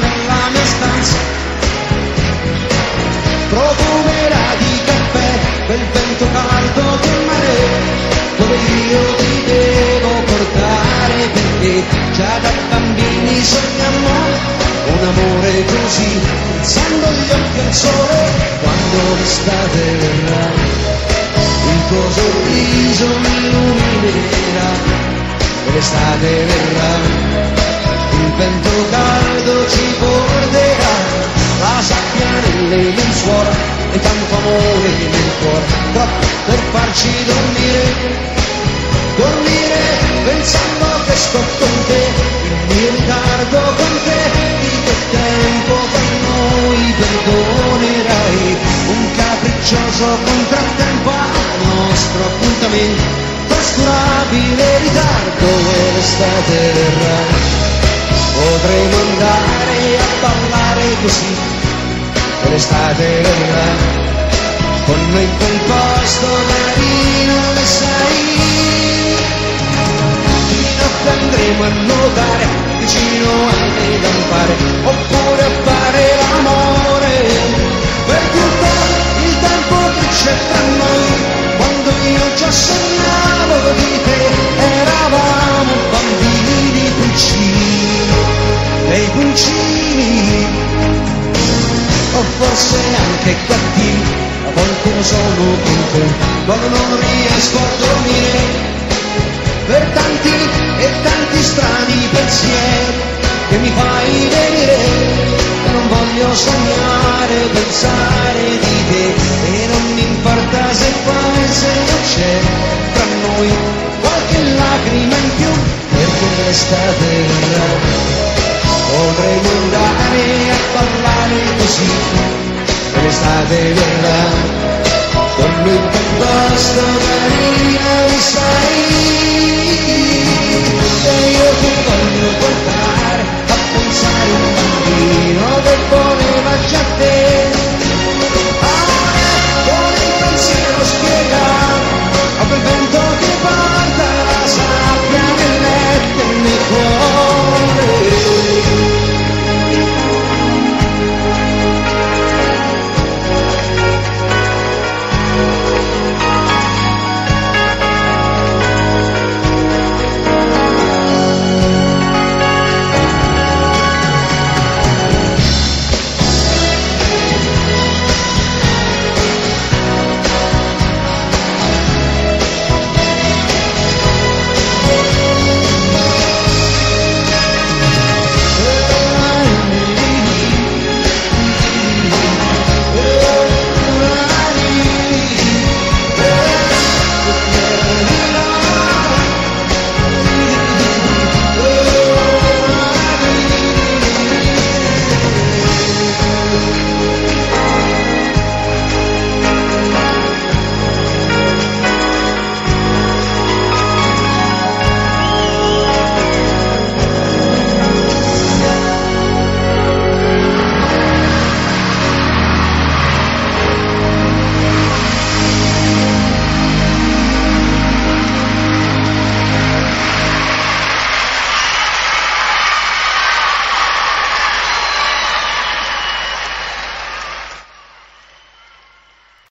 nella mia stanza, profumerà di caffè quel vento caldo del mare, dove io ti devo portare, perché già da bambini sogniamo un amore così, alzando gli occhi al sole quando l'estate verrà, il tuo sorriso mi illuminerà e l'estate verrà. Il vento caldo ci porterà la sabbia nelle lenzuola e tanto amore nel cuore, troppo per farci dormire pensando che sto con te, il mio ritardo con te, di che tempo per noi perdonerai, un capriccioso contrattempo al nostro appuntamento, trascurabile ritardo e l'estate verrà. Potremo andare a ballare così, e l'estate verrà, con noi in quel posto marino, le sai, di notte andremo a nuotare vicino alle lampare, oppure a fare l'amore, per tutto il tempo che c'è tra noi, quando io già sognavo di te, eravamo bambini piccini, dei pulcini, o forse anche cattivi, a volte lo sono con te, quando non riesco a dormire, per tanti e tanti strani pensieri che mi fai venire, e non voglio sognare, pensare di te, e non mi importa se poi se non c'è tra noi qualche lacrima in più, perché l'estate verrà. Potremo andare a parlare così, e l'estate verrà, con lui in quel posto carino, sai.